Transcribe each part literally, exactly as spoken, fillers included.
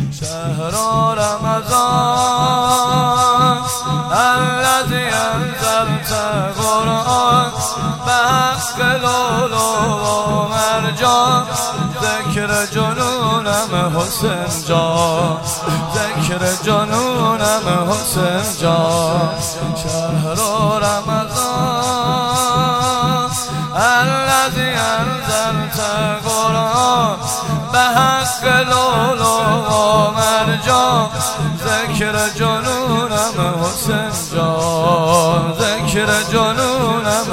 شهر رمضان الذي انزلت قرآن بحق لولو و مرجان ذکر جنونم حسین جان ذکر جنونم حسین جان شهر رمضان الذي انزلت قرآن بحق لولو و مرجان ذکر جنونم حسین جان ذکر جنونم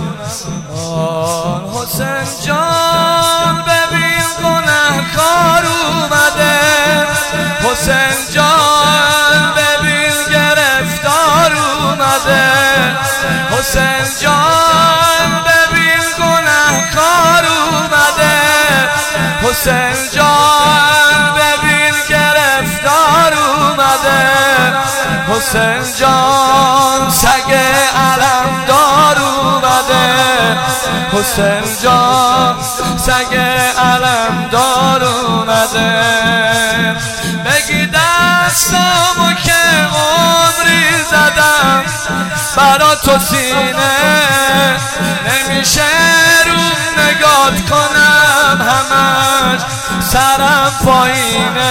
آن حسین جان ببین گنهکار اومده حسین جان ببین گرفتار اومده حسین جان ببین گنهکار اومده حسین جان ببین گرفتار اومده حسین جان سگ علمدار اومده حسین جان سگ علمدار اومده بگی دستامو که عمری زدم برا تو سینه نمیشه رو نگات کنم همش سرم پایینه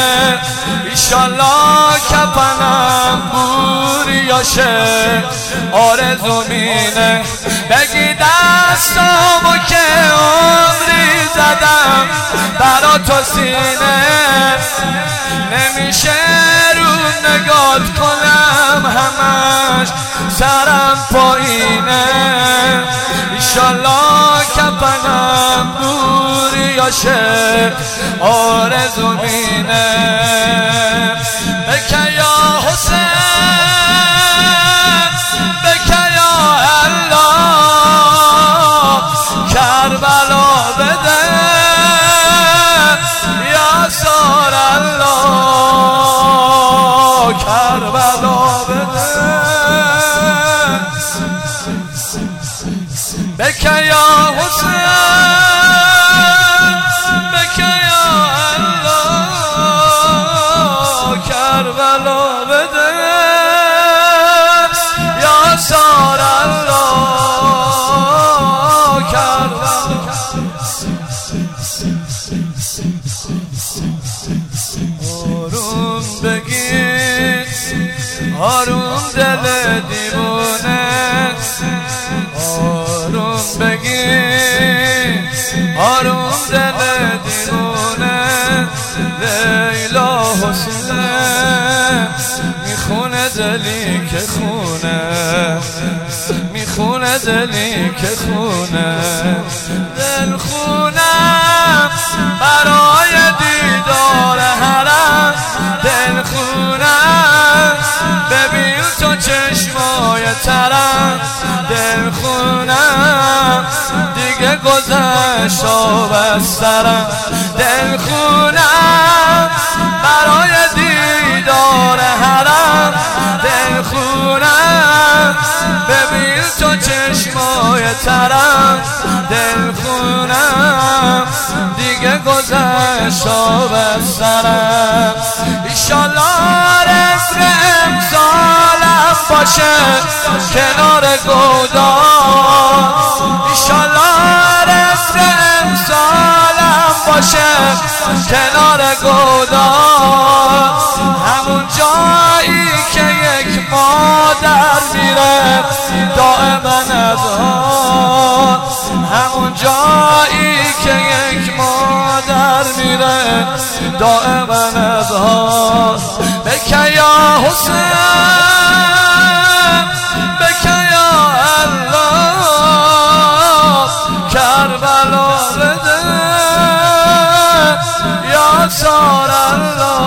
ایشالله کفنم بوریاشه آرزومینه بگی دستامو که عمری زدم برا تو سینه نمیشه رو نگات کنم همش سرم پایینه ایشالله کفنم بوریاشه آرزومینه بکن یا حسین بکن یا الله کربلا بده یا سار الله کربلا بده بکن یا حسین بکن یا الله کربلا بده یا سار الله کربلا آروم بگیر آروم دل دیوونه آروم بگیر آروم دل دیوونه لیلا حسینه میخونه دلی که خونه میخونه دلی که خونه دل خونم برای دیدار حرم دل خونم ببین تو چشمای ترم دل خونم دیگه گذشت آب از سرم دل خونم برای دیدار حرم دل خونم ببین تو چشمای ترم دل خونم دیگه گذشت آب از سرم ایشالله رزق امسالم باشه کنار گودان ایشالله رزق امسالم باشه کنار گودان همون جایی که یک مادر میره دائما از آن همون جایی که یک مادر میره دائما از آن بکن یا حسین بکن یا الله کربلا بده یا سار الله